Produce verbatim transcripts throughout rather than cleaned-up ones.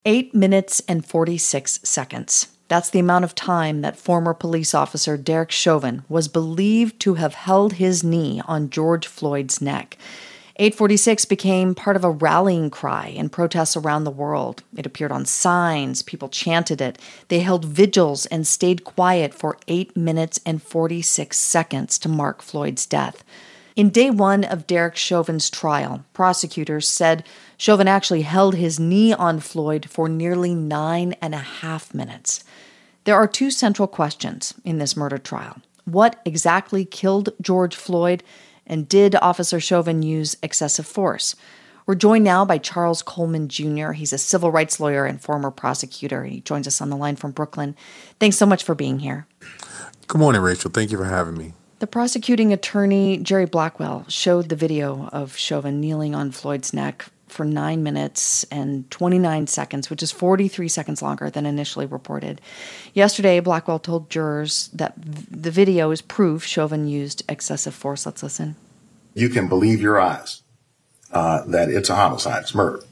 Eight minutes and forty-six seconds. That's the amount of time that former police officer Derek Chauvin was believed to have held his knee on George Floyd's neck. eight forty-six became part of a rallying cry in protests around the world. It appeared on signs, people chanted it. They held vigils and stayed quiet for eight minutes and forty-six seconds to mark Floyd's death. In day one of Derek Chauvin's trial, prosecutors said Chauvin actually held his knee on Floyd for nearly nine and a half minutes. There are two central questions in this murder trial. What exactly killed George Floyd, and did Officer Chauvin use excessive force? We're joined now by Charles Coleman Junior He's a civil rights lawyer and former prosecutor. He joins us on the line from Brooklyn. Thanks so much for being here. Good morning, Rachel. Thank you for having me. The prosecuting attorney, Jerry Blackwell, showed the video of Chauvin kneeling on Floyd's neck for nine minutes and twenty-nine seconds, which is forty-three seconds longer than initially reported. Yesterday, Blackwell told jurors that the video is proof Chauvin used excessive force. Let's listen. You can believe your eyes uh, that it's a homicide, it's murder.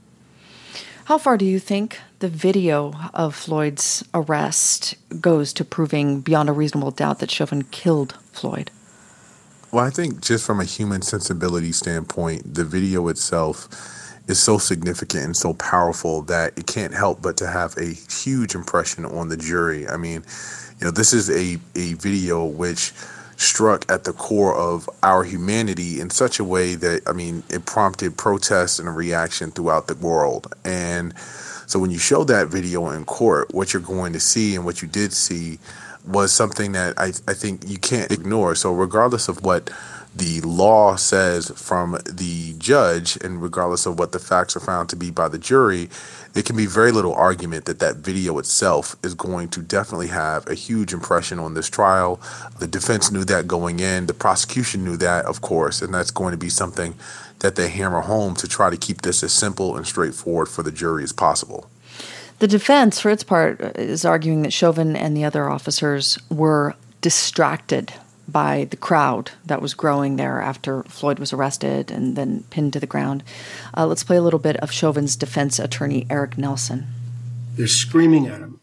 How far do you think the video of Floyd's arrest goes to proving beyond a reasonable doubt that Chauvin killed Floyd? Well, I think just from a human sensibility standpoint, the video itself is so significant and so powerful that it can't help but to have a huge impression on the jury. I mean, you know, this is a, a video which struck at the core of our humanity in such a way that, I mean, it prompted protests and a reaction throughout the world. And so when you show that video in court, what you're going to see and what you did see was something that I, I think you can't ignore. So regardless of what the law says from the judge and regardless of what the facts are found to be by the jury, there can be very little argument that that video itself is going to definitely have a huge impression on this trial. The defense knew that going in. The prosecution knew that, of course, and that's going to be something that they hammer home to try to keep this as simple and straightforward for the jury as possible. The defense, for its part, is arguing that Chauvin and the other officers were distracted by the crowd that was growing there after Floyd was arrested and then pinned to the ground. Uh, let's play a little bit of Chauvin's defense attorney, Eric Nelson. They're screaming at him,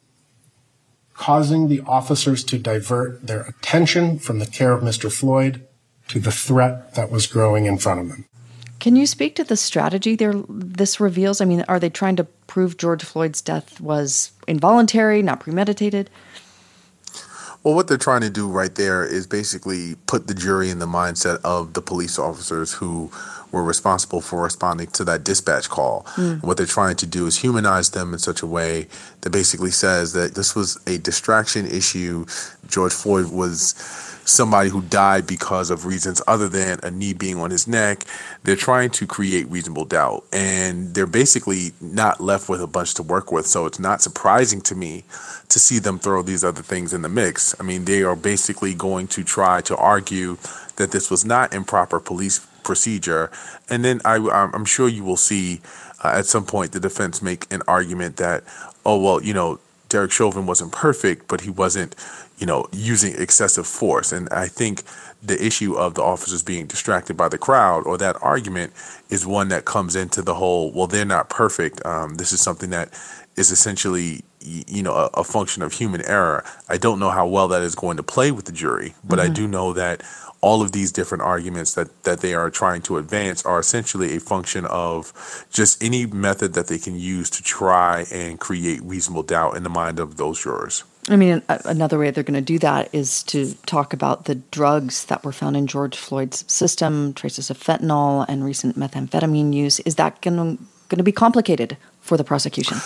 causing the officers to divert their attention from the care of Mister Floyd to the threat that was growing in front of them. Can you speak to the strategy there this reveals? I mean, are they trying to prove George Floyd's death was involuntary, not premeditated? Well, what they're trying to do right there is basically put the jury in the mindset of the police officers who were responsible for responding to that dispatch call. Mm. What they're trying to do is humanize them in such a way that basically says that this was a distraction issue. George Floyd was somebody who died because of reasons other than a knee being on his neck. They're trying to create reasonable doubt, and they're basically not left with a bunch to work with. So it's not surprising to me to see them throw these other things in the mix. I mean, they are basically going to try to argue that this was not improper police procedure. And then I, I'm sure you will see uh, at some point the defense make an argument that, oh, well, you know, Derek Chauvin wasn't perfect, but he wasn't, you know, using excessive force. And I think the issue of the officers being distracted by the crowd, or that argument, is one that comes into the whole, well, they're not perfect. Um, this is something that is essentially, you know, a, a function of human error. I don't know how well that is going to play with the jury, but mm-hmm. I do know that all of these different arguments that, that they are trying to advance are essentially a function of just any method that they can use to try and create reasonable doubt in the mind of those jurors. I mean, another way they're going to do that is to talk about the drugs that were found in George Floyd's system, traces of fentanyl and recent methamphetamine use. Is that going to, going to be complicated for the prosecution?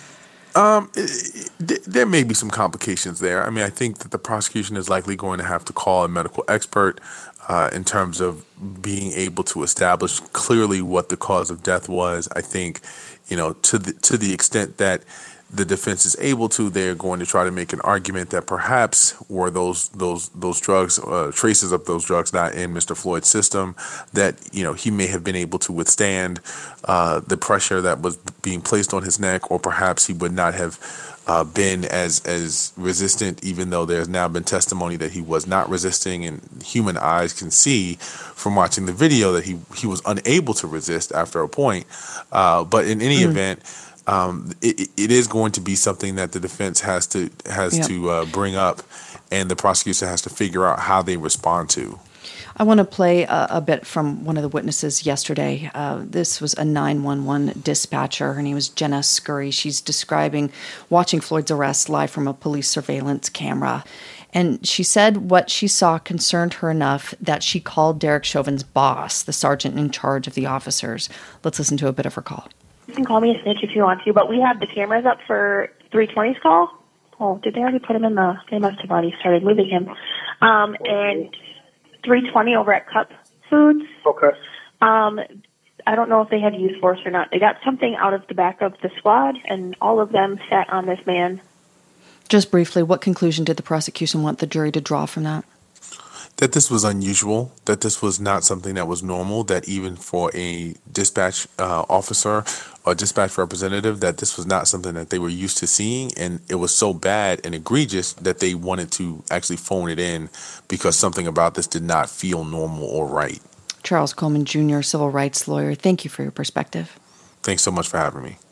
Um, it, it, there may be some complications there. I mean, I think that the prosecution is likely going to have to call a medical expert uh, in terms of being able to establish clearly what the cause of death was. I think, you know, to the to the extent that the defense is able to, they're going to try to make an argument that perhaps were those those those drugs, uh, traces of those drugs not in Mister Floyd's system, that, you know, he may have been able to withstand uh, the pressure that was being placed on his neck, or perhaps he would not have uh, been as as resistant, even though there's now been testimony that he was not resisting, and human eyes can see from watching the video that he, he was unable to resist after a point. Uh, but in any mm-hmm. event, um, it, it is going to be something that the defense has to has Yep. to uh, bring up, and the prosecutor has to figure out how they respond to. I want to play a, a bit from one of the witnesses yesterday. Uh, this was a nine one one dispatcher. Her name was Jenna Scurry. She's describing watching Floyd's arrest live from a police surveillance camera. And she said what she saw concerned her enough that she called Derek Chauvin's boss, the sergeant in charge of the officers. Let's listen to a bit of her call. You can call me a snitch if you want to, but we have the cameras up for three twenty's call. Oh, did they already put him in the, they must have already started moving him. Um, and three twenty over at Cup Foods. Okay. Um, I don't know if they had used force or not. They got something out of the back of the squad, and all of them sat on this man. Just briefly, what conclusion did the prosecution want the jury to draw from that? That this was unusual, that this was not something that was normal, that even for a dispatch uh, officer or dispatch representative, that this was not something that they were used to seeing, and it was so bad and egregious that they wanted to actually phone it in because something about this did not feel normal or right. Charles Coleman Junior, civil rights lawyer, thank you for your perspective. Thanks so much for having me.